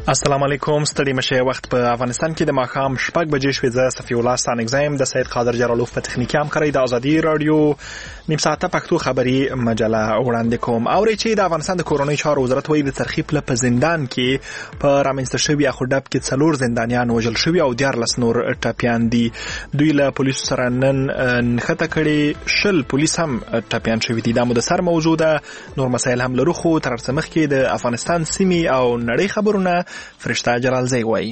السلام علیکم. ستړي مشه. وخت په افغانستان کې د ماښام 6 بجې شوې. زه صفی الله ستانګزم د سید قادر جلالوف په تخنیکی همکارۍ د ازادي رادیو نیم ساعته پښتو خبری مجله وړاندې کوم. اوري چې د افغانستان د کورونی چارو وزارت وایي د ترخیب په زندان کې په رامنځته شوی اخودب کې 4 زندانیان وژل شوی او 14 نور ټاپیان دي. دوی له پولیسو سره نن نښته کړي. 10 پولیس هم ټاپیان شوی دي. دا مو د سر موضوع ده. نور مسایل هم لرو خو تر څه مخکې د افغانستان سیمې او نړۍ خبرونه فرشته جلالزی وایي.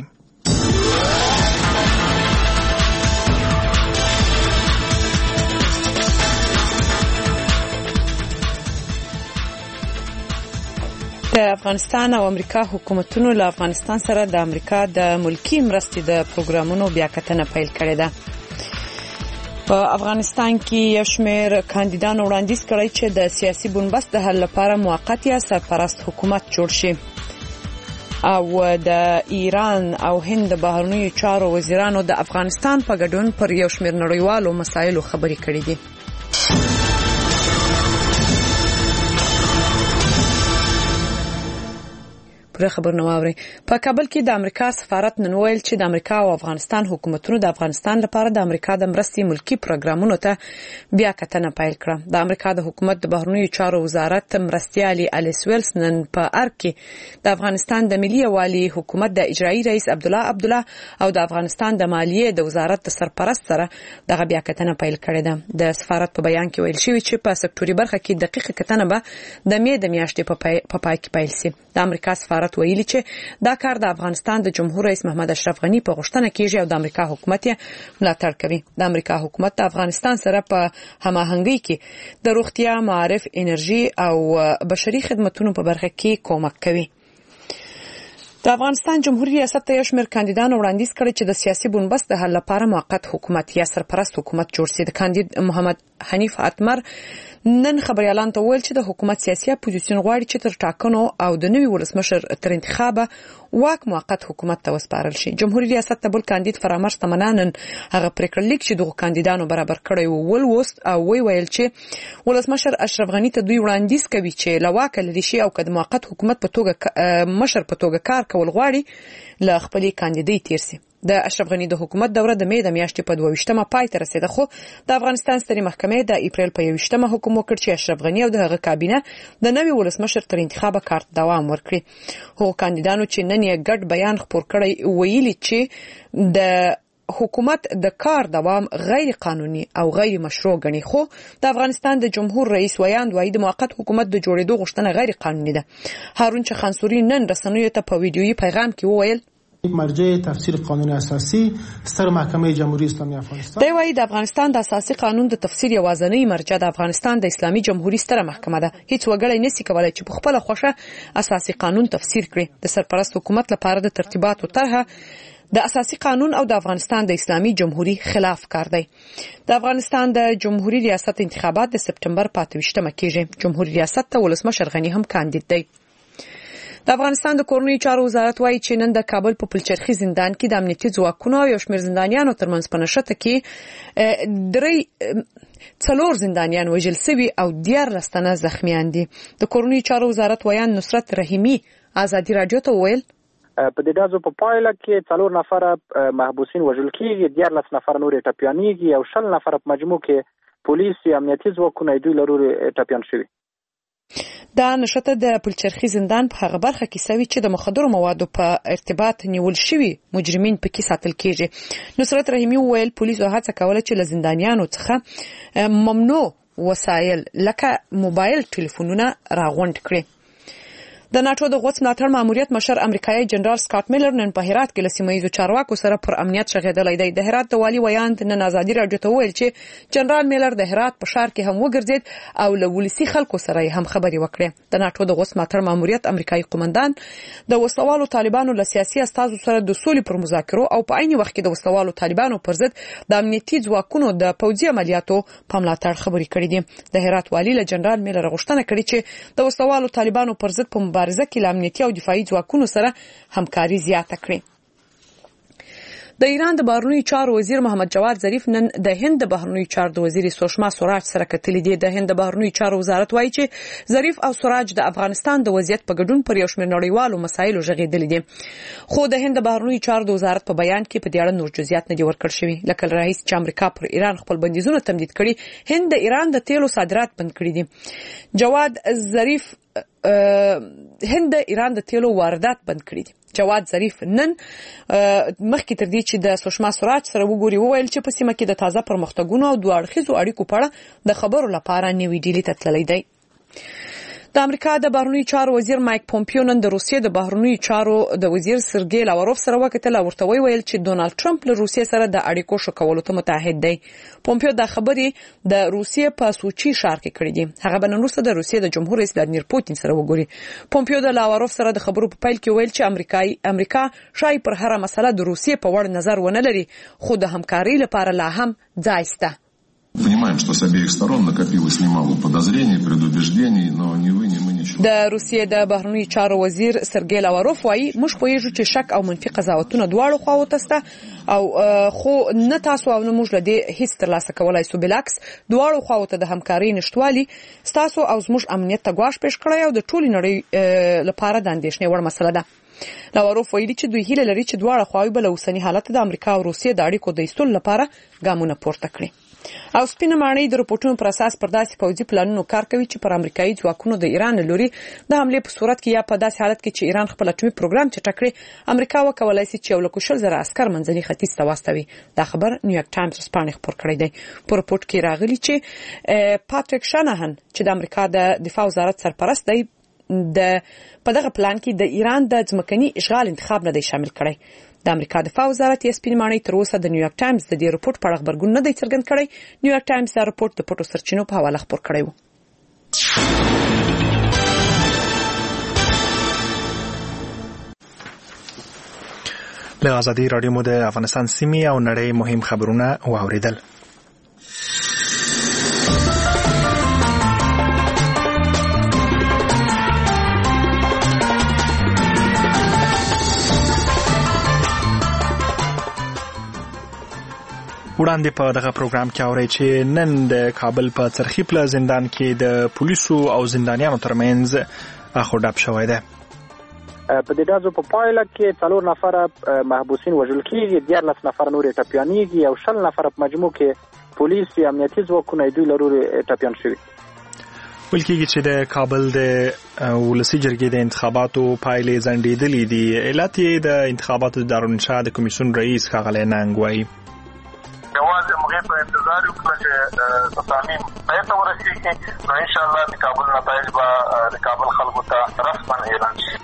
د افغانستان او امریکا حکومتونو له افغانستان سره د امریکا د ملکی مرستې د پروګرامونو بیاکتنه پیل کړې ده. په افغانستان کې یو شمېر کاندیدانو وړاندیز کړی چې د سیاسي بنبست د حل لپاره موقت یا سرپرست حکومت جوړ شي. او د ایران او هند بهرنیو چارو وزیرانو د افغانستان په ګډون پر یو شمېر نړیوالو مسایلو خبرې کړې دي. پر خبرونه واوري. په کابل کې د امریکا سفارت نن ویل چې د امریکا او افغانستان حکومتونو د افغانستان لپاره د امریکا د مرستې ملکی پروګرامونو ته بیا کتنه پیل کړه. د امریکا د حکومت د بهرنیو چارو وزارت مرستیالي الیس ویلس نن په ارګ کې د افغانستان د ملي والي حکومت د اجرایی رئیس عبدالله او د افغانستان د مالیې د وزارت د سرپرست سره دغه بیا کتنه پیل کړې ده. د سفارت په بیان کې ویل شوی چې په سکتوري برخه کې دقیق کتنه به د مې د میاشتې په پای کې پیل شي. د امریکا سفارت ویلي چې دا کار د افغانستان د جمهور رئیس محمد اشرف غنی په غوښتنه کېږي او د امریکا حکومت یې ملاتړ کوي. د امریکا حکومت د افغانستان سره په هماهنګۍ کې د روغتیا، معارف، انرژي او بشري خدماتو په برخه کې کومک کوي. د افغانستان جمهوریت ریاست ته یو شمېر کاندیدانو وړاندیز کړی چې د سیاسي بنبست د حل لپاره موقت حکومت یا سرپرست حکومت جوړ شي. د کاندید محمد حنیف اتمر نن خبريالان ته ویل چې د حکومت سیاسي اپوزیسیون غواړي چې تر ټاکنو او د نوي ولسمشر تر انتخابه واک موقت حکومت ته وسپارل شي. جمهوریت ریاست ته بل کاندید فرامرش تمنانن هغه پریکړه لیک چې دغه کاندیدانو برابر کړی ولوست او ویل چې ولسمشر اشرف غنی ته دوی وړاندیز کوي چې لواک لري شي او کله موقت حکومت په توګه مشر په توګه کار کول غواړي ل خپل کاندیدای تیر سي. د اشرف غنی د حکومت دوره د مې د میاشتې په 22مه پای ته رسیده خو د افغانستان ستري محکمې د اپریل په 21مه حکم وکړ چې اشرف غنی او دغه کابینه د نوي ولسمشر تر انتخابه کار دوام ورکړي. هغه کاندیدانو چې نن یې ګډ بیان خپور کړی ویلي چې د حکومت د کار دوام غیر قانوني او غیر مشروع ګڼي خو د افغانستان د جمهور رئیس ویاند وایي د موقت حکومت د جوړېدو غوښتنه غیر قانوني ده. هارون چخانسوري نن رسنیو ته په ویډیويي پیغام کې وویل مرجع تفسیر قانون اساسی ستر محکمه جمهوری اسلامی افغانستان. دی وايي د افغانستان د اساسي قانون د تفسیر یوازنۍ مرجع د افغانستان د اسلامي جمهوریت ستر محکمه ده. هیڅ وګړی نشي کولای چې په خپل خوښه اساسي قانون تفسیر کړي. د سرپرست حکومت لپاره د ترتیباتو طرحه د اساسي قانون او د افغانستان د اسلامي جمهوریت خلاف کار دی. د افغانستان د جمهوریت ریاست انتخابات د سپتمبر 28مه کېږي. جمهوریت ریاست ته ولسمشر غنی هم کاندید دی. د افغانستان د کورنیو چارو وزارت وایي چې نن د کابل په پلچرخي زندان کې د امنیتي ځواکونو او یو شمېر زندانیانو ترمنځ په نښته کې 4 زندانیان وژل شوي او 14 تنه زخمیان دي. د کورنیو چارو وزارت ویان نصرت رحیمی ازادي رادیو ته ویل په دې ډازو په پایله کې 4 نفر محبوسین وژل کېږي، 14 نفر نور ټپیانېږي او 20 نفر په مجموع کې پولیس امنیتي ځواکونه دوی لري ټپیان شوي. دا نشته د پلچرخي زندان په هغه برخه کې سوي چې د مخدرو موادو په ارتباط نیول شوي مجرمین پکې ساتل کېږي. نصرت رحیمی ویل پولیسو هڅه کوله چې له زندانیانو څخه ممنوع وسایل لکه موبایل ټلیفونونه راغونډ کړي. د ناتو د غوڅ ملاتړ ماموریت مشر امریکایي جنرال سکاټ میلر نن په هرات کې له سیمه‌ییزو چارواکو سره پر امنیت شغېدلی دی. د هرات د والي ویاند نن ازادي رادیو ته ویل چې جنرال میلر د هرات په ښار کې هم وګرځید او له ولسي خلکو سره هم خبرې وکړې. د ناتو د غوڅ ملاتړ ماموریت امریکایي قومندان د وسلوالو طالبانو له سیاسي استازو سره د سولې پر مذاکرو او په عین وخت کې د وسلوالو طالبانو پر ضد د امنیتي ځواکونو د پوځي عملیاتو په ملاتړ خبرې کړې دي. د هرات والي له جنرال میلر غوښتنه کړې چې د وسلوالو طالبانو پر ضد په مبارزه کې له امنیتي او دفاعي ځواکونو سره همکاري زیاته کړي. د ایران د بهرنیو چارو وزیر محمد جواد ظریف نن د هند د بهرنیو چارو وزیر سوشما سوراج سره کتلې دي. د هند د بهرنیو چارو وزارت وایي چې ظریف او سوراج د افغانستان د وضعیت په ګډون پر یو شمېر نړیوالو مسایلو غږېدلي دي، خو د هند د بهرنیو چارو وزارت په بیان کې په دې اړه نور جزئیات نه دي ورکړل شوي. لکه رئیس چې امریکا پر ایران خپل بندیزونه تمدید کړي، هند د ایران د تیلو صادرات بند کړي دي. جواد ظریف هند د ایران د تیلو واردات بند کړي دي. جواد ظریف نن مخکې تر دې چې د سوشما سوراج سره وګوري وویل چې په سیمه کې د تازه پرمختګونو او دوه اړخیزو اړیکو په اړه د خبرو لپاره نوې ډیلي ته تللی دی. د امریکا د بهرنیو چارو وزیر مایک پومپیو نن د روسیې د بهرنیو چارو د وزیر سرګی لاوروف سره وکتل او ورته ویل چې ډونالد ټرمپ له روسیې سره د اړیکو ښه کولو ته متعهد دی. پومپیو د خبرې د روسیې په سوچي ښار کې کړې دي. هغه به نن وروسته د روسیې د جمهور رئیس ولادیمیر پوتین سره وګوري. پومپیو د لاوروف سره د خبرو په پیل کې ویل چې امریکا شاید پر هر مسله د روسیې په وړ نظر ونه لري، خو د همکاري لپاره لا هم ځای شته. Понимаем, что с обеих сторон накопилось немало подозрений, предубеждений, но ни вы, ни мы ничего. د روسیې د بهرنیو چارو وزیر سرګی لاوروف وایي موږ پوهیږو چې شک او منفي قضاوتونه دواړو خواو تسته او خو نه تاسو او نه موږ له دې هیڅ ترلاسه کولای سو، بلکس دواړو خواو ته د همکارۍ نشټوالي ستاسو او زموږ امنیت ته ګواښ پیښ کړی او د ټولې نړۍ لپاره د اندېښنې وړ مسله ده. لاوروف ویلي چې دوی هیله لري چې دواړه خواوې به له اوسني حالت د امریکا او روسیې د اړیکو د ایستلو لپاره ګامونه پورته کړي. او سپینه ماڼۍ د رپورټونو پر اساس پر داسې پوځي پلانونو کار کوي چې پر امریکایي ځواکونو د ایران لوري د حملې په صورت کې یا په داسې حالت کې چې ایران خپل اټومي پروګرام چټک کړي، امریکا وکولای شي چې 1,000 عسكر منځني ختیځ ته واستوي. دا خبر نیویارک ټایمز سپانې خبر کړی دی. په رپورټ کې راغلی چې پاتریک شانهن چې د امریکا د دفاع وزارت سرپرست دی په دغه پلان کې د ایران د ځمکني اشغال انتخاب نه دی شامل کړی. د امریکا دفاع وزارت یې سپین ماڼۍ تر اوسه د نیویارک ټایمز د دې رپورټ په اړه خبرګون نه دی څرګند کړی. نیویارک ټایمز دا رپورټ د پټو سرچینو په حواله خبر کړی و. له ازادي رادیو مو د افغانستان سیمې او نړۍ مهم خبرونه واوریدل. وړاندې په دغه پروګرام کې اورئ چې نن د کابل په څرخي پله زندان کې د پولیسو او زندانیانو ترمنځ اخوډب شوی دی. په دې ډازو په پایله کې 4 نفر محبوسین وژل کېږي، 14 نفر نور ټپیانېږي او 20 نفر په مجموع کې پولیس یا امنیتي ځواکونه دوی لري ټپیان شوي. ویل کېږي چې د کابل د ولسي جرګې د انتخاباتو پایلې ځنډېدلې دي. علت یې د انتخاباتو د دارالانشا د کمیسیون رئیس ښاغلی ننګ وایي. یوازې موږ په انتظار وکړو چې تصامیم پای ته ورسېږي، نو انشاءالله د کابل نتایج به د کابل خلکو ته رسماً اعلان شي.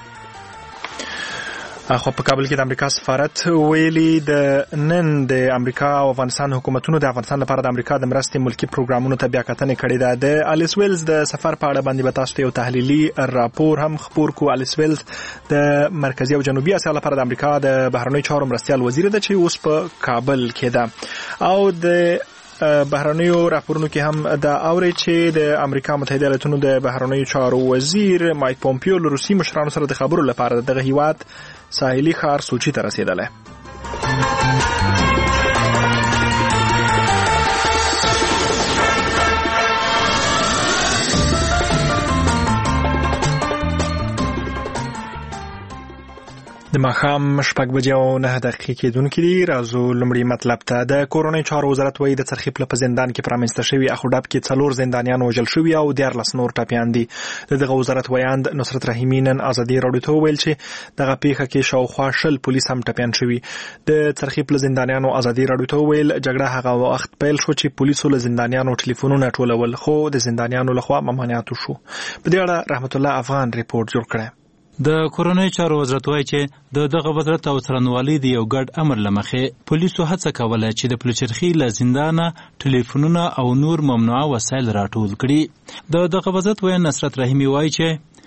خو په کابل کې د امریکا سفارت ویلي د نن د امریکا او افغانستان حکومتونو د افغانستان لپاره د امریکا د مرستې ملکی پروګرامونو ته بیا کتنه کړې ده. د الیس ویلز د سفر په اړه باندې به تاسو ته یو تحلیلي راپور هم خبر کو. الیس ویلز د مرکزی او جنوبي اسیا لپاره د امریکا د بهرنیو چارو مرستیال وزیر ده چې اوس په کابل کې ده. او د بهرنیو راپورونو کې هم دا اوري چې د امریکا متحده ایالاتونو د بهرنیو چارو وزیر مایک پومپیو له روسي مشرانو سره د خبرو لپاره دغه هیواد ساحلي ښار سوچي ته رسیدلی. د ماښام 6:09 کېدونکې دي. راځو لومړی مطلب ته. د کورنۍ چارو وزارت وایي د څرخي پله په زندان کې پرانیسته شوي اخوډب کې 4 زندانیان وژل شوي او 14 نور ټپیان دي. دغه وزارت ویاند نصرت رحیمي نن ازادي راډیو ته وویل چې دغه پیښه کې شاوخوا 10 پولیس هم ټپیان شوي. د څرخي پله زندانیانو ازادي راډیو ته وویل جګړه هغه وخت پیل شو چې پولیسو له زندانیانو ټلیفونونه ټولول، خو د زندانیانو لخوا ممانعت وشو. په دې اړه رحمت الله افغان ریپورت جوړ کړی. د کورنۍ چارو وزارت وایي چې دغه وزارت او څرنوالي د یو ګډ امر لمخې پولیسو هڅه کوله چې د پلچرخي له زندانه ټلیفونونه او نور ممنوعه وسایل راټول کړي. دغه وزارت وایي نصرت رحیمي وایي چې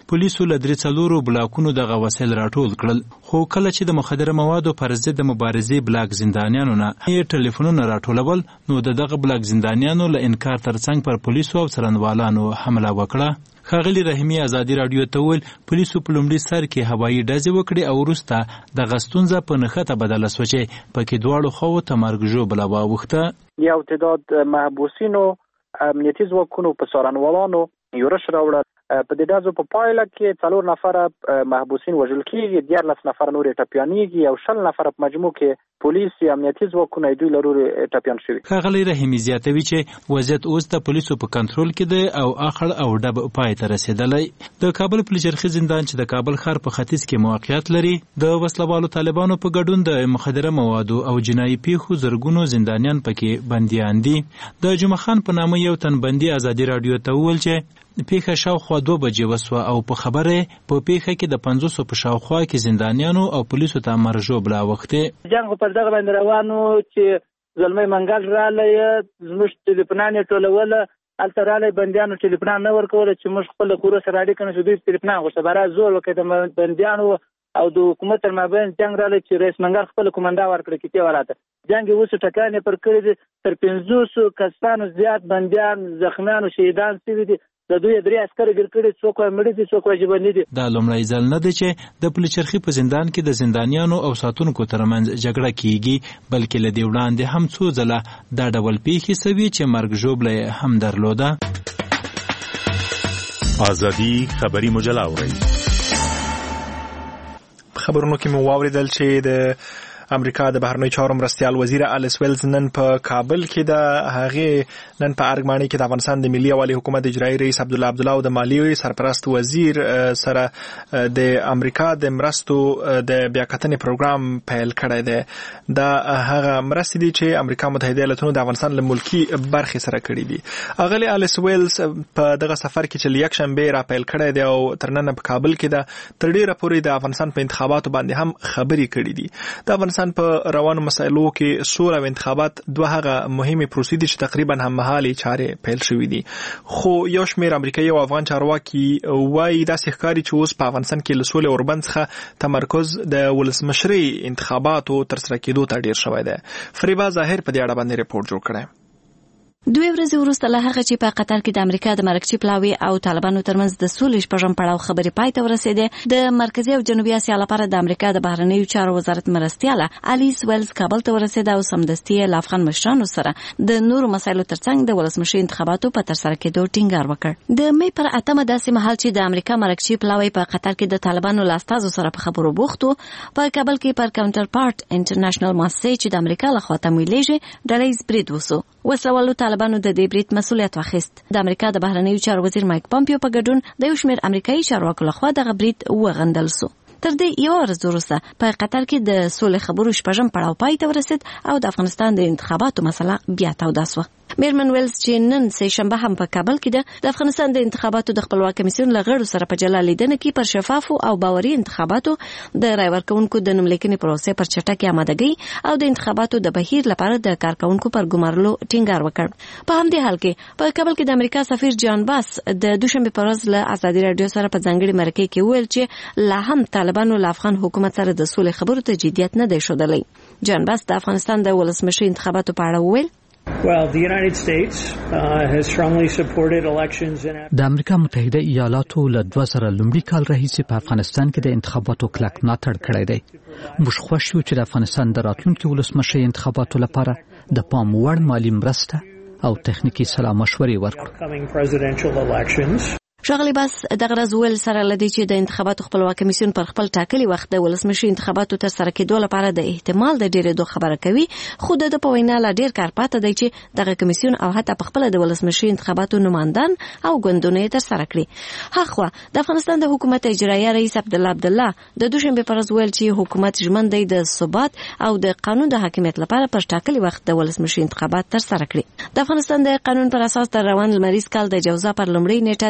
پولیسو له 3 بلاکونو دغه وسایل راټول کړل، خو کله چې د مخدره موادو پر ضد د مبارزې بلاک زندانیانو نه ټلیفونونه راټولول، نو دغه بلاک زندانیانو له انکار ترڅنګ پر پولیسو او څارنوالانو حمله وکړه. ښاغلي رحیمي ازادي راډیو ته وویل پولیسو په لومړي سر کې هوایي ډزې وکړې او وروسته دغه ستونزه په نښته بدله شوه چې پکې دواړو خواو ته مرګ ژوبله واوښته. یو تعداد محبوسینو امنیتي ځواکونو په څارنوالانو یورش راوړل. په دې ډزو په پایله کې 4 نفره محبوسین وژل کېږي، 14 نفره نور ټپیانېږي او 20 نفره په مجموع کې پولیس امنیتي ځواکونه دوی لروري ټپیان شوي. ښاغلی رحیمي زیاتوي چې وضعیت اوس د پولیسو په کنټرول کې دی او اخړ او ډب پای ته رسیدلی. د کابل پلچرخي زندان چې د کابل ښار په ختیځ کې موقعیت لري، د وسلوالو طالبانو په ګډون د مخدره موادو او جنایي پیښو زرګونو زندانیان پکې بندیان دي. د جمعه خان په نامه یو تن بندي ازادي راډیو ته وویل چې پیښه شاوخوا 2 بجې وسوه او په خبره په پیښه کې د 500 په شاوخوا کې زندانیانو او پولیسو ته مرګ ژوبله اوښتې. جنګ پر دغه باندې روانو چې زلمی منګل رالی زموږ ټلیفونان ټولوله، هلته رالی بندیانو ټلیفونان نه ورکوله چې موږ خپل کورو سره اړیکه نه شو، دوی ټلیفونان غوښته برا زور وکړي د بندیانو او د حکومت تر مابین جنګ رالی چې رئیس منګل خپل کومندا ورکړه کیته وراته جنګ اوس ټکانې پر کړی دي، تر 500 کسانو زیات بندیان زخمیان او شهیدان شوي دي. د دوی 3 عسکر ګر کړي، څوک مړ دي څوک ژوندي دي. دا لومړی ځل نه دی چې د پلچرخي په زندان کې د زندانیانو او ساتونکو ترمنځ جګړه کیږي، بلکې له دې وړاندې هم څو ځله دا ډول پیښې سوي چې مرګ ژوبله هم درلوده. ازادي خبري مجله اورئ. خبرونو کې مو واوریدل چې د امریکا د بهرنیو چارو مرستیال وزیر الیس ویلز نن په کابل کې د هغه نن په ارګماني کې د افغانستان د ملي والي حکومت اجرایي رئیس عبدالله او د مالیې سرپرست وزیر سره د امریکا د مرستو د بیاکتنې پروګرام پیل کړی دی. دا هغه مرستې دي چې امریکا متحده ایالاتونو د افغانستان له ملکی برخې سره کړې دي. اغلی الیس ویلز په دغه سفر کې چې یک شنبه را پیل کړی دی او تر نن په کابل کې د تر ډیره پورې د افغانستان په انتخاباتو باندې هم خبرې کړې دي. د افغانستان په روانو مسایلو کې سوله او انتخابات دوه هغه مهمه پروسې دي چې تقریبا هم مهالي چارې پیل شوې دي، خو یو شمېر امریکایي او افغان چارواکي وایي داسې ښکاري چې اوس په افغانستان کې له سولې اوربند څخه تمرکز د ولسمشرۍ انتخاباتو ترسره کېدو ته ډیر شوی دی. فریبا ظاهر په دې اړه باندې ریپورت جوړ کړی. 2 ورځې وروسته له هغه چې په قطر کې د امریکا د مرکزي پلاوي او طالبانو ترمنځ د سولې شپږم پړاو خبرې پای ته ورسېدې، د مرکزي او جنوبي اسیا لپاره د امریکا د بهرنیو چارو وزارت مرستیاله الیس ویلز کابل ته ورسېده او سمدستي له افغان مشرانو سره د نورو مسایلو ترڅنګ د ولسمشي انتخاباتو په ترسره کېدو ټینګار وکړ. د مې پر 8 داسې مهال چې د امریکا مرکزي پلاوي په قطر کې د طالبانو له استازو سره په خبرو بوختو، په کابل کې پر کاونټر پارت انټرنیشنل مؤسسې چې د امریکا له خوا تمویلېږي ډلهییز برید وسو. وسلوالو طالبانو د دې برید مسؤلیت واخیست. د امریکا د بهرنیو چارو وزیر مایک پامپیو په ګډون د یو شمېر امریکایي چارواکو لخوا دغه برید وغندل سو. تر دې یو ورځ وروسته په قطر کې د سولې خبرو شپږم پړاو پای ته ورسید او د افغانستان د انتخاباتو مسله بیا توده سوه. میرمن ویلز چې نن سه شنبه هم په کابل کې ده د افغانستان د انتخاباتو د خپلواک کمیسیون له غړو سره په جلا لیدنه کې پر شفافو او باوري انتخاباتو د رای ورکونکو د نوملیکنې پروسې پر چټکې آمادګۍ او د انتخاباتو د بهیر لپاره د کارکونکو پر ګمارلو ټینګار وکړ. په همدې حال کې په کابل کې د امریکا سفیر جان باس د دوشنبه په ورځ له ازادي راډیو سره په ځانګړي مرکه کې ویل چې لا هم طالبانو له افغان حکومت سره د سولې خبرو ته جديت نه دی ښودلی. جان باس د افغانستان د ولسمشي انتخاباتو په اړه ویل د امریکا متحده ایالاتو له 2000 لومړي کال راهیسې په افغانستان کې د انتخاباتو کلک ملاتړ کړی دی. موږ خوښ یو چې د افغانستان د راتلونکي ولسمشي انتخاباتو لپاره د پام وړ مالي مرسته او تخنیکی سلا مشورې ورکړو. ښاغلی باس دغه ورځ ویل سره لدی چې د انتخاباتو خپلواک کمیسیون پر خپل ټاکلي وخت د ولسمشي انتخاباتو ترسره کېدو لپاره د احتمال د ډیرېدو خبره کوي، خو د په وینا لا ډیر کار پاتې دی چې دغه کمیسیون او حتی په خپل د ولسمشي انتخاباتو نمائندان او ګوندونه ترسره کړي. هغه د افغانستان د حکومت اجرایي رئیس عبدالله د دوشنبه پر ورځ ویل چې حکومت ژمن دی د ثبات او د قانون د حاکمیت لپاره پر ټاکلي وخت د ولسمشي انتخابات ترسره کړي. د افغانستان د قانون پر اساس د روان لمریز کال د جوزا پر لومړۍ نیټه د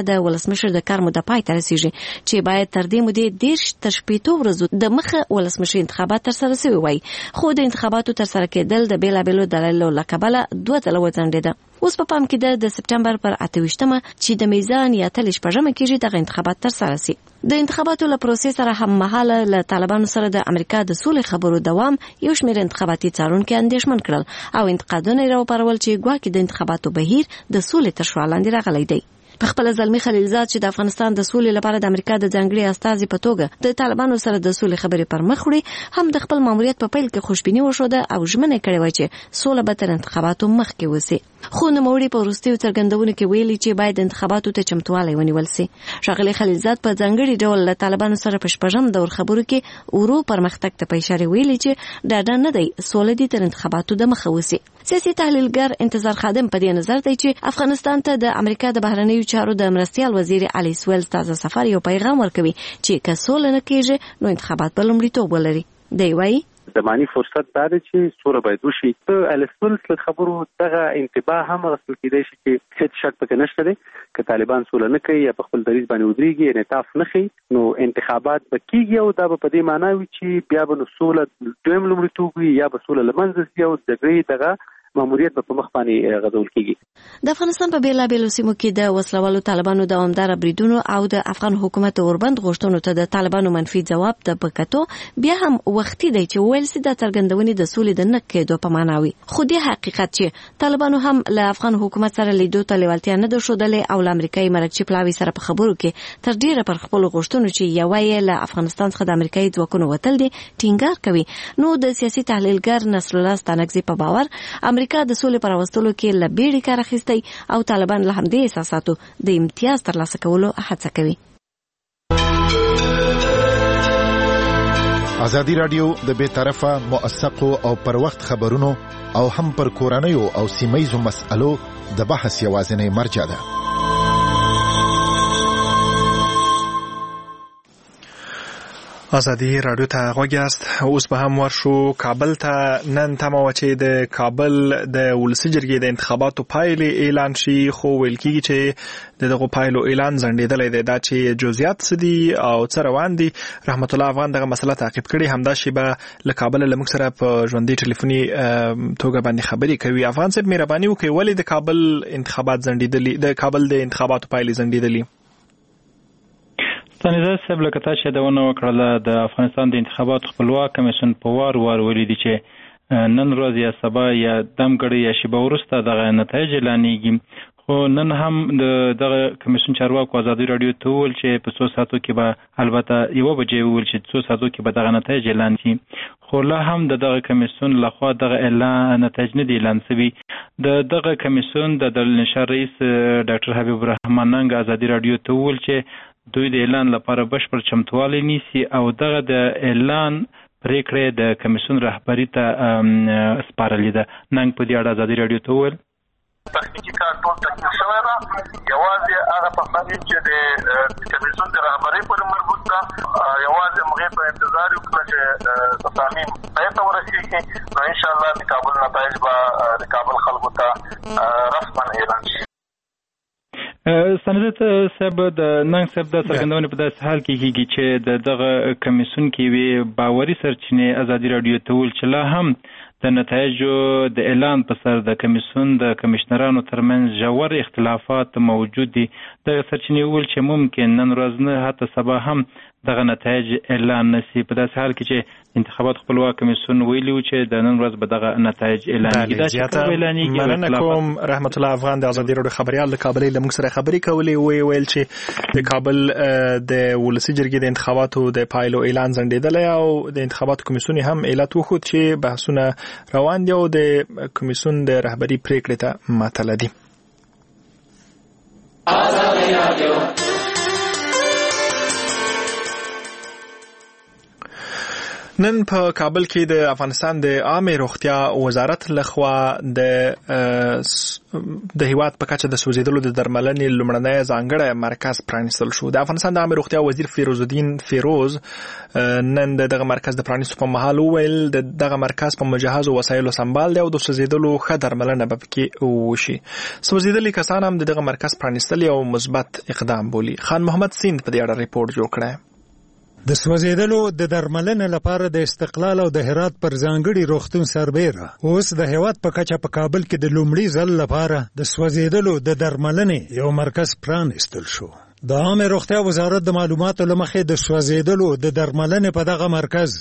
ولسمشر د کار موده پای ته رسیږي چې باید تر دې مودې 10 تر 15 ورځې د مخه ولسمشر انتخابات تر سره شوي وي، خو د انتخاباتو تر سره کېدل د بیلابېلو دلایلو له کبله 2 ځله وځنډېده. اوس په پام کې ده د سپټمبر پر 28مه چې د میزان یا تل شپږمه کېږي دغه انتخابات تر سره شي. د انتخاباتو له پروسې سره هم مهاله له طالبانو سره د امریکا د سولې خبرو دوام یو شمېر انتخاباتي څارونکي اندېښمن کړل او انتقادونه یې راوپارول چې ګواکې د انتخاباتو بهیر د سولې تر شعار لاندې راغلی دی. په خپل زلمی خلیلزاد چې د افغانستان د سولې لپاره د امریکا د ځانګړي استازي په توګه د طالبانو سره د سولې خبرې پر مخ وړي هم د خپل ماموریت په پیل کې خوشبیني وښوده او ژمنه کړې و چې سوله به تر انتخاباتو مخکې وشي، خو نوموړي په وروستیو څرګندونو کې ویلي چې باید انتخاباتو ته چمتووالی ونیول شي. ښاغلي خلیلزاد په ځانګړي ډول له طالبانو سره په شپږم دور خبرو کې ورو پرمختګ ته په اشاره ویلي چې ډاډه نه دی سوله دې تر انتخاباتو د مخه وشي. سیاسي تحلیلګر انتظار خادم په دې نظر دی چې افغانستان ته د امریکا د بهرنیو چارو د مرستیال وزیر علي سویل تازه سفر یو پیغام ورکوي چې که سوله نه کېږي نو انتخابات به لومړیتوب ولري. دی وایي زماني فرصت دا دی چې سوله باید وشي. علي سویل له خبرو دغه انتباه هم غوښتل کېدای شي چې هیڅ شک پکې نشته دی که طالبان سوله نه کوي یا په خپل دریځ باندې ودرېږي انعطاف نه ښیي نو انتخابات به کېږي او دا به په دې معنا وي چې بیا به نو سوله دویم لومړیتوب وي یا به سوله له منځه ځي او د جګړې دغه ماموریت په مخ باندې غځول کېږي. د افغانستان په بیلابېلو سیمو کې د وسلوالو طالبانو دوامداره بریدونو او د افغان حکومت اوربند غوښتنو ته د طالبانو منفي ځواب د پکتو بیا هم وختي دی چې ویل سي د څرګندونې د سولې د نه کېدو په معنا وي، خو دې حقیقت چې طالبانو هم له افغان حکومت سره لیدو ته لیوالتیا نه درښودلې او له امریکایي مرکچي پلاوي سره په خبرو کې تر ډیره پر خپل غوښتنو چې یوه یې له افغانستان څخه د امریکایي ځواکونو وتل دي ټینګار کوي. نو د سیاسي تحلیلګر نصر الله ستانکزي په باور امریکا د سولې پر راوستلو کې له بیړې کار اخیستی او طالبان له همدې احساساتو د امتیاز ترلاسه کولو هڅه کوي. ازادي راډیو د بې طرفه موثقو او پر وخت خبرونو او هم پر کورنیو او سیمه‌یزو مسألو د بحث یوازینی مرجع ده. ازادي راډیو ته غوږ یاست. اوس به هم ورشو کابل ته. نن تمه وه چې د کابل د ولسي جرګې د انتخاباتو پایلې اعلان شي، خو ویل کېږي چې د دغو پایلو اعلان ځنډېدلی دی. دا چې جزئیات څه دي او څه روان دي، رحمت الله افغان دغه مسله تعقیب کړي. همدا شیبه له کابل له موږ سره په ژوندۍ ټلیفوني توګه باندې خبرې کوي. افغان صاحب مهرباني وکړئ، ولې د کابل انتخابات ځنډېدلي، د کابل د انتخاباتو پایلې ځنډېدلي؟ ستانیزه صاحب لکه تا چې یادونه وکړله د افغانستان د انتخاباتو خپلواک کمیسیون په وار ولیدي چې نن ورځ یا سبا یا دمګړی یا شیبه وروسته دغه نتایج اعلانېږي، خو نن هم دغه کمیسیون چارواکو ازادي راډیو ته وویل چې په 2 ساعتو کې به البته 1 بجې وویل چې 2 ساعتو کې به دغه نتایج اعلان شي، خو لا هم دغه کمیسیون لخوا دغه اعلان نتایج نه دي اعلان شوي. دغه کمیسیون د دلنشار رئیس ډاکټر حبیب الرحمن ننګ ازادي راډیو ته وویل چې دوی د اعلان لپاره بشپړ چمتوالی نیسي او دغه د اعلان پریکړې د کمیسیون رهبری ته سپارلې ده. ننګ په دې اړه ازادي راډیو ته وویل تخنیکي کار ټول تکمیل شوی ده، یوازې هغه تصامیم چې د کمیسیون د رهبرۍ پورې مربوط ده یوازې هغې ته انتظار وکړه چې تصامیم پای ته ورسېږي نو انشاءالله د کابل نتایج به د کابل خلکو ته رسما اعلان شي. سندت صاحب د ننګ صاحب د څرګندونې په داسې حال کې کېږي چې دغه کمیسیون کې وي باوري سرچینې ازادي راډیو ته ویل چې لا هم د نتایجو د اعلان په سر د کمیسیون د کمشنرانو ترمنځ ژور اختلافات موجود دي. دغه سرچینې ویل چې ممکن نن ورځ نه حتی سبا هم دغه نتایج اعلان نشي، په داسې حال کې چې انتخابات خپلواک کمیسیون ویلي و چې د نن ورځ به دغه نتایج اعلانېږي. دا چې اعلانېږي مننه کوم. رحمت الله افغان د ازادي راډیو خبريال له کابل له موږ سره خبرې کولې، ویل چې د کابل د ولسي جرګې د انتخاباتو د پایلو اعلان ځنډېدلی او د انتخاباتو کمیسیون هم علت وښود چې بحثونه روان دي او د کمیسیون د رهبري پریکړې ته معطله دي. ازادي راډیو نن په کابل کې د افغانستان د عامه روغتیا وزارت لخوا د هیواد په کچه د سوځیدلو د درملنې لومړنی ځانګړی مرکز پرانیستل شو. د افغانستان د عامه روغتیا وزیر فیروز الدین فیروز نن دغه مرکز د پرانیستو په مهال وویل دغه مرکز په مجهزو وسایلو سمبال دی او د سوځیدلو ښه درملنه به پکې وشي. سوځیدلي کسان هم دغه مرکز پرانیستل یو مثبت اقدام بولي. خان محمد سیند په دې اړه ریپورت جوړ کړی. د سوځیدلو د درملنې لپاره د استقلال او د هرات پر ځانګړي روغتون سربیره اوس د هیواد په کچه په کابل کې د لومړي ځل لپاره د سوځیدلو د درملنې یو مرکز پرانیستل شو. د عامه روغتیا وزارت د معلوماتو له مخې د سوځیدلو د درملنې په دغه مرکز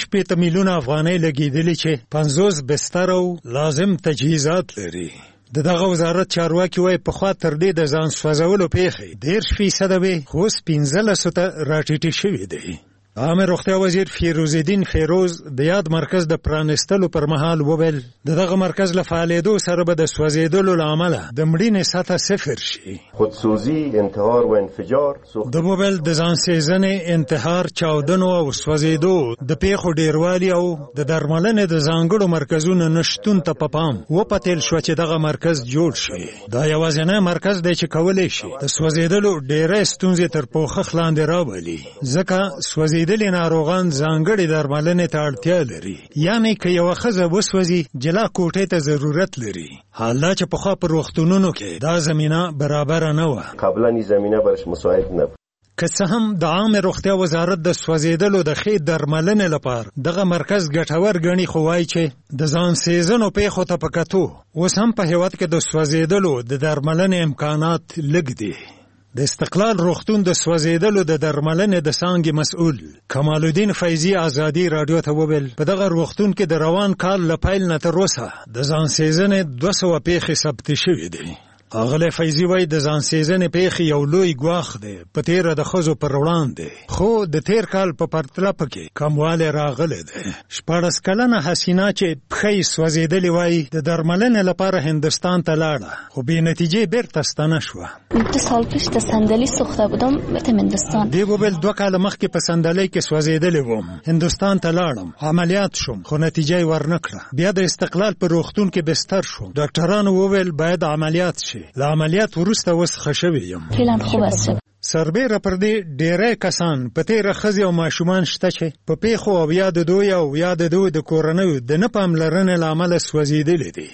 3 میلیونه افغانۍ لګېدلې چې 50 بستر او لازم تجهیزات لري. دغه وزارت چارواکي وایي پخوا تر دې د ځان سوځولو پیښې 10% وې خو اوس 15 ته راټیټې شوې دي. عامه روغتیا وزیر فیروز الدین فیروز د یاد مرکز د پرانیستلو پر مهال وویل دغه مرکز له فعالیدو سره به د سوځیدلو له امله د مړینې سطح 0 شي. خودسوزی، انتحار و انفجار د موبایل د ځان سوځنې، انتحار، چاودنو او سوځیدو د پیښو ډیروالي او د درملنې د ځانګړو مرکزونو نشټون ته په پام وپتل شو چې دغه مرکز جوړ شي. دا یوازینی مرکز دی چې کولی شي د سوځیدلو ډېرې ستونزې تر پوښښ لاندې راولي ځکه سوځیدلي ناروغان ځانګړي درملنې ته اړتیا لري. یعنی که یوه ښځه وسوځي جلا کوټې ته ضرورت لري. حال دا چې پخوا په روغتونونو کې دا زمینه برابره نه وه. قبلا این زمینه برش مساعد نه. که څه هم د عامه روغتیا وزارت د سوځیدلو د ښې درملنې لپاره دغه مرکز ګټور ګڼي خو وایي چې د ځان سیزنو پیښو ته په کتو اوس هم په هیواد کې د سوځیدلو د درملنې امکانات لږ دي. د استقلال روغتون د سوځیدلو د درملنې د څانګې مسؤل کمال الدین فیضي ازادي رادیو ته وویل په دغه روغتون کې د روان کال له پیل نه تر اوسه د ځان سیزنې 200 پیښې ثبت شوې دي. اغله فیضی وای د ځان سیزنې پیښې یو لوی ګواښ دی په تیره د ښځو پر وړاندې، خو د تیر کال په پرتله پکې کموالی راغلی دی. 14 کلنه حسینا چې پښې یې سوځېدلې وای د درملنې لپاره هندوستان ته لاړه خو بې نتیجې بیرته ستنه شوه. 2 سال پیش د صندلی سوخته بودم رفتم هندوستان. دی وویل 2 کاله مخکې په صندلی کې سوځېدلې وم، هندوستان ته لاړم، عملیات شوم خو نتیجه یې ورنکړه. بیا د استقلال په روغتون کې بستر شوم. ډاکټرانو وویل باید عملیات شي. له عملیات وروسته اوس ښه شوی یم. فعلا خوب است. سربیره پر دې ډېری کسان په تیره ښځې او ماشومان شته چې په پیښو او یا د دوی او یا د دوی د کورنیو د نه پاملرنې له امله سوځېدلي دي.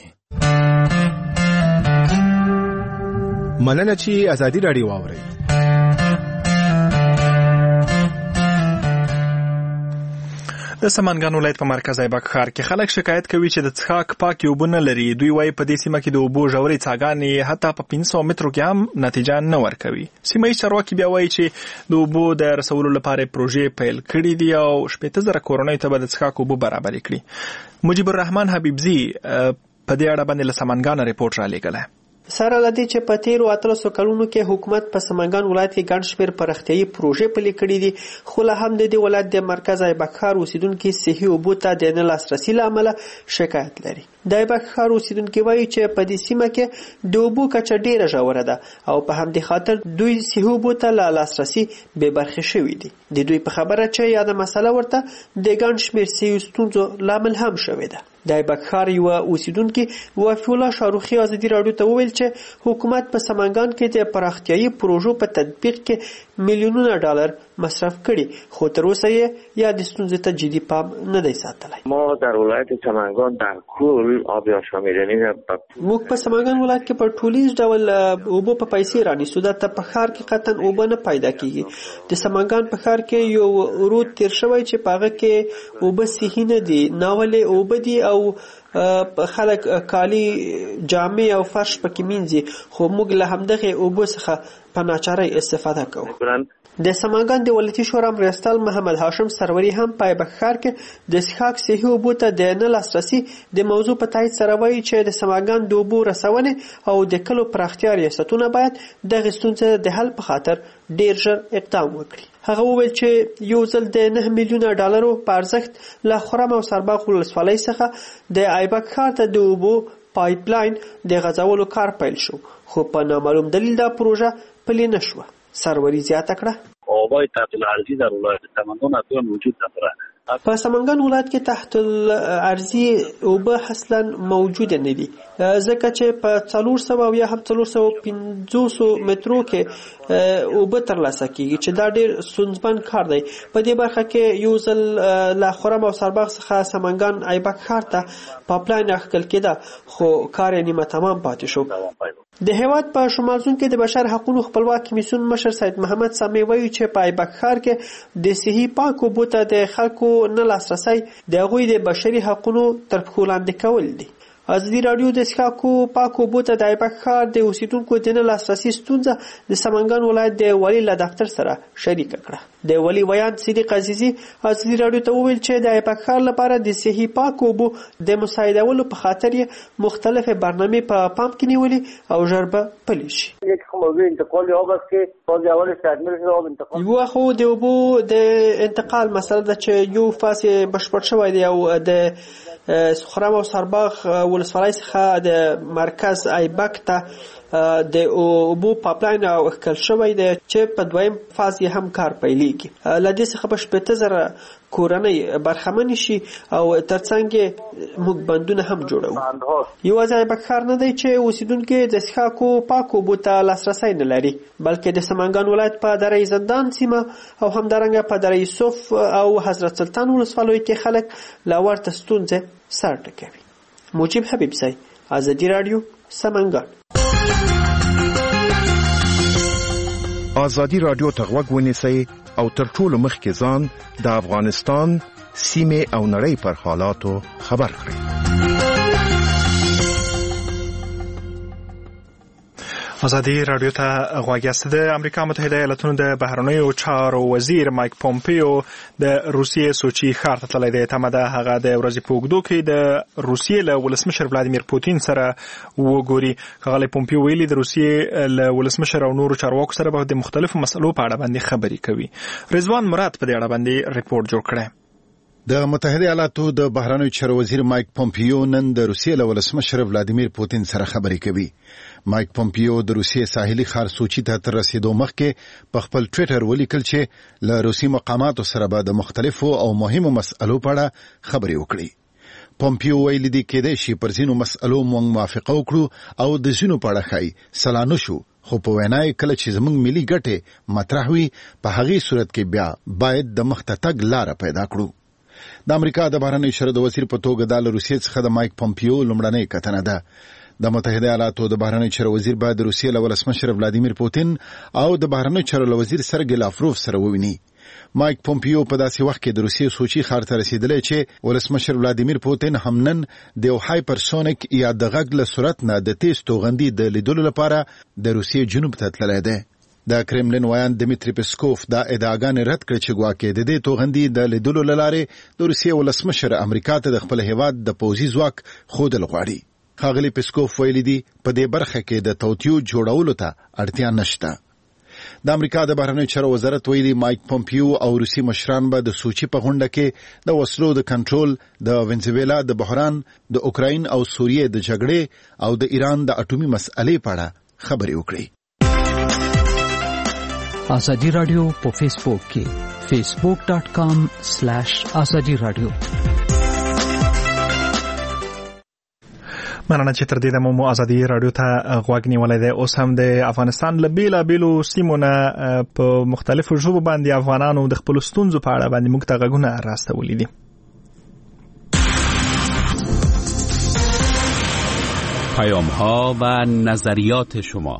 مننه چې ازادي راډیو واورئ. د سمنګان ولایت په مرکز ایبک ښار کې خلک شکایت کوي چې د څښاک پاکې اوبه نه لري. دوی وایي په دې سیمه کې د اوبو ژورې څاګانې حتی په 500 مترو کې هم نتیجه نه ورکوي. سیمه ییز چارواکي بیا وایي چې د اوبو د رسولو لپاره پروژې پیل کړي دي او 18,000 کورنیو ته به د څښاک اوبه برابرې کړي. مجیب الرحمن حبیبزي په دې اړه باندې له سمنګان ریپورت را لېږلی. سره لدی چې په تیرو 13 کلونو کې حکومت په سمنګان ولایت کې ګڼ شمېر پراختیايي پروژې پلي کړي دي، خو له هم د دې ولایت د مرکز ایبک ښار اوسیدونکي صحي اوبو ته د نه لاسرسي له امله شکایت لري. د ایبک ښار اوسیدونکي وایي چې په دې سیمه کې د اوبو کچه ډیره ژوره ده او په همدې خاطر دوی صحي اوبو ته له لاسرسي بې برخې شوي دي. د دوی په خبره چې یاده مسله ورته د ګڼ شمېر صحي ستونزو لامل هم شوې ده. د ایبک ښار یو اوسیدونکي وفي الله شاروخي ازادي راډیو ته وویل چې حکومت په سمنګان کې د پراختیايي پروژو په تطبیق کې میلیونونه ډالر مصرف کړي، خو تر اوسه یې یا د ستونزې ته جدي پام نه دی ساتلی. ما در ولایت سمنگان در کل آب آشامیدنی موږ په سمنګان ولایت کې په ټولیز ډول اوبه په پیسې رانیسو. دا ته په ښار کې قطعا اوبه نه پیدا کیږي. د سمنګان په ښار کې یو رود تیر شوی چې په هغه کې اوبه صحي نه دي، ناولې اوبه دي او خلک کالی جامې او فرش پکې مینځي، خو موږ له همدغه اوبو څخه په ناچارۍ استفاده کوو. د سمنګان د ولایتي شورا مرستیال محمد هاشم سروري هم په ایبک ښار کې د څښاک صحي اوبو ته د نه لاسرسي د موضوع په تایید سره وایي چې د سمنګان د اوبو رسونې او د کلو پراختیا ریاستونه باید دغه ستونزې د حل په خاطر ډیر ژر اقدام وکړي. هغه وویل چې یو ځل د 9 میلیونه ډالرو په ارزښت له خرم او سرباغ ولسوالۍ څخه د ایبک ښار ته د اوبو پایپ لاین د غځولو کار پیل شو، خو په نامعلوم دلیل دا پروژه پلې نشوه. سروري زیاته کړه آبای تبدیل ارضی در ولایت سمنگان اصلا وجود نداره. په سمنګان ولایت کې تحت الارضي اوبه اصلا موجود نه دي، ځکه چې په 400 او یا هم 450 مترو کې اوبه ترلاسه کیږي چې دا ډیر ستونزمن کار دی. په دې برخه کې یو ځل له خرم او سرباغ څخه سمنګان ایبک ښار ته پایپلاین اخیستل کېده، خو کار یې نیمه تمام پاتې شو. د هیواد په شمال زون کې د بشر حقوقو خپلواک کمیسیون مشر سید محمد سامي وایي چې په ایبک ښار کې د صحي پاکو اوبو ته د خلکو نه لاسرسی د هغوی د بشري حقوقو تر پښو لاندې کول دي. ازادي راډیو د څښاکو پاکو اوبو ته د ایبک ښار د اوسیدونکو د نه لاسرسي ستونزه د سمنګان ولایت د والي له دفتر سره شریکه کړه. د والي ویان صدیق عزیزي ازادي راډیو ته وویل چې د ایبک ښار لپاره د صحي پاکو اوبو د مساعدولو په خاطر یې مختلفې برنامې په پام کې نیولې او ژر به پلي شي. یو خو د اوبو د انتقال مسله ده چې یو فاز بشپړ شوی دی او د خرم او سرباغ ولسوالۍ څخه د مرکز ایبک ته د اوبو پایپلاین اخیستل شوی دی چې په دویم فاز یې هم کار پیلېږي. له دې څخه به 80,000 کورنۍ برخمن شي او ترڅنګ موږ بندونه هم جوړو. یوازې ایبک ښار نه دی چې اوسیدونکو د څښاکو پاکو اوبو ته لاسرسی نه لري، بلکې د سمنګان ولایت په دره زندان سیمه او همدارنګه په دره یوسف او حضرت سلطان ولسوالیو کې خلک له ورته ستونزې سر ټکوي. مجيب حبیب سای، ازادي رادیو، سمنګان. ازادي رادیو ته غوږ ونیسئ او تر ټولو مخکې ځان د افغانستان سیمې او نړۍ پر حالاتو خبر کړئ. ازادي رادیو ته غوږ یاست. د امریکا متحده ایالاتونو د بهرنیو چارو وزیر مایک پومپیو د روسیې سوچي ښار ته تللی دی. تمه ده هغه د ورځې په اوږدو کې د روسیې له ولسمشر ولادیمیر پوتین سره وګوري. ښاغلی پومپیو ویلي د روسیې له ولسمشر او نورو چارواکو سره به د مختلفو مسلو په اړه باندې خبرې کوي. رضوان مراد په دې اړه باندې ریپورت جوړ کړی. د متحده ایالاتو د بهرنیو چارو وزیر مایک پومپیو نن د روسیې له ولسمشر ولادیمیر پوتین سره خبرې کوي. مایک پومپیو د روسیې ساحلي ښار سوچي ته تر رسیدو مخکې په خپل ټویټر ولیکل چې له روسي مقاماتو سره به د مختلفو او مهمو مسألو په اړه خبرې وکړي. پومپیو ویلي دی کېدای شي پر ځینو مسألو موږ موافقه وکړو او د ځینو په اړه ښایي سلا نه شو، خو په وینا یې کله چې زموږ ملي ګټې مطرح وي په هغې صورت کې بیا باید د مخته تګ لاره پیدا کړو. د امریکا د بهرنیو چارو د وزیر په توګه د روسیې څخه د مایک پومپیو لومړنۍ کتنه ده. د متحده ایالاتو د بهرنیو چارو وزیر باید د روسیې له ولسمشر ولادیمیر پوتین او د بهرنیو چارو له وزیر سرګی لاوروف سره وویني. مایک پومپیو په داسې وخت کې د روسیې سوچي ښار ته رسیدلی چې ولسمشر ولادیمیر پوتین هم نن د یو هایپرسونیک یا د غږ له سرعت نه د تیز توغندي د لیدلو لپاره د روسیې جنوب ته تللی دی. د کرملین ویان دمیتری پسکوف دا ادعاګانې رد کړې چې ګواکې د دې توغندي د لیدلو له لارې د روسیې ولسمشر امریکا ته د خپل هیواد د پوځي ځواک ښودل غواړي. ښاغلی پسکوف ویلي دي په دې برخه کې د توطیو جوړولو ته اړتیا نشته. د امریکا د بهرنیو چارو وزارت ویلي مایک پومپیو او روسي مشران به د سوچي په غونډه کې د وسلو د کنټرول، د وینزویلا د بحران، د اوکراین او سوریې د جګړې او د ایران د اټومي مسئلې په اړه خبرې وکړي. ازادي رادیو په فیسبوک کې facebook.com/azadi radio. مننه چې تر دې دمو مو ازادي رادیو ته غوږ نیولی دی. اوس هم د افغانستان له بیلابیلو سیمو نه په مختلفو ژبو باندې افغانانو د خپلو ستونزو په اړه باندې موږ ته غږونه راستولي دي. پیام‌ها و نظریات شما.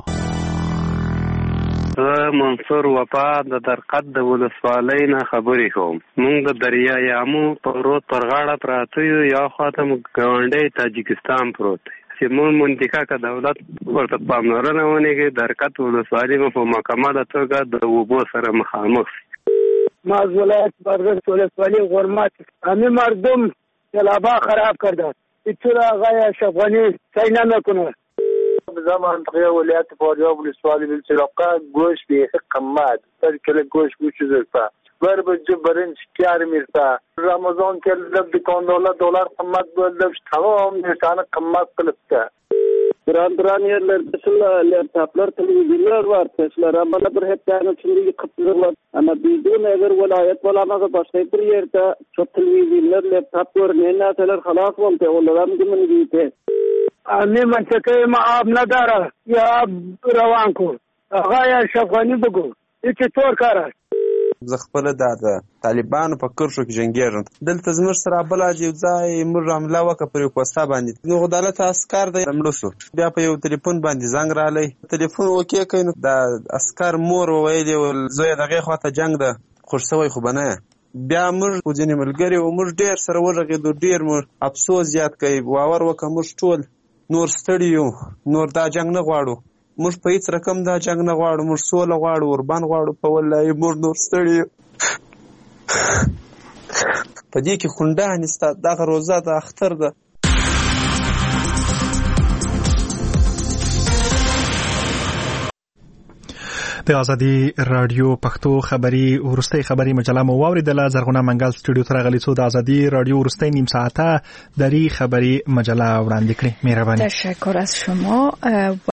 منصور وفا د درقد د ولسوالۍ نه خبرې کوم. موږ د دریای یامو په رود پر غاړه پراته یو، یا خواته موږ ګاونډی تاجکستان پروت دی چې موږ منطقه که دولت ورته پاملرنه ونه کړي، درقد ولسوالۍ به په مکمله توګه د اوبو سره مخامخ شي. ما از ولایت برداشت ولسوالی غرمت همه مردم جلابا خراب کرده، ایتورا آقای اشرفغانی سعی نمیکنه. زمان منطقه ولایت فاریاب ولسوالی بالسراقه گوش بیخی قمت ترکل گوش زرفه بر بجه برنج کار میرفه. رمضان که لب دکاندارlar دلار قمت بلدش تمام نشانه قمت قلبته. Duran yerlerde laptoplar, televizyonlar var. Tesla amalar hep yani şimdi kıtlıklar. Ama bildiğin eğer vilayet olamazsa başka bir yerde çok televizyonlar, laptoplar, neler halas oldu. Onların gibi değil. Anne mançakay ma ab nadara ya روان کو غایا شفغانی بگو چې تور کار زه خپل د طالبانو په کرښو کې جنګیږم دلته زموږ سره بل یو ځای موږ حمله وکړه پر یو کوستا باندې نو عدالت عسكر د ملوسو بیا په یو ټلیفون باندې زنګ رالی ټلیفون وکي کین د عسكر مور ویلې زوی دغه خواته جنگ ده خورسوي خو بنه بیا موږ ځینې ملګری او موږ ډیر سره ورغېدو ډیر مو افسوس زیات کوي باور وکړه موږ ټول نور ستړیو نور دا جنگ نه غواړو موږ په هیڅ رقم دا جنگ نه غواړو موږ سوله غواړو وربان غواړو په والله موږ نور ستړیو په دې کې خونده نستا دغه روزه د اختر ده د ازادي رادیو پښتو خبري ورستۍ خبري مجله مو واوریدله زرغونه منګل سټوډیو ته راغلی څو د ازادي رادیو ورستۍ نیم ساعته دری خبري مجله وړاندې کړې مهرباني تشکر از شما